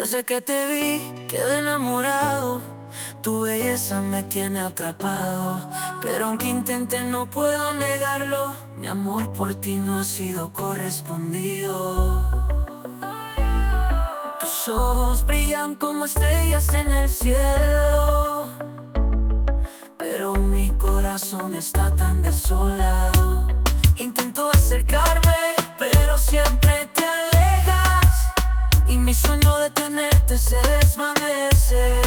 Desde que te vi, quedé enamorado. Tu belleza me tiene atrapado. Pero aunque intente no puedo negarlo. Mi amor por ti no ha sido correspondido. Tus ojos brillan como estrellas en el cielo, pero mi corazón está tan desolado. Intento acercarme, pero siempre te alejas, y mi sueño de tenerte se desvanece.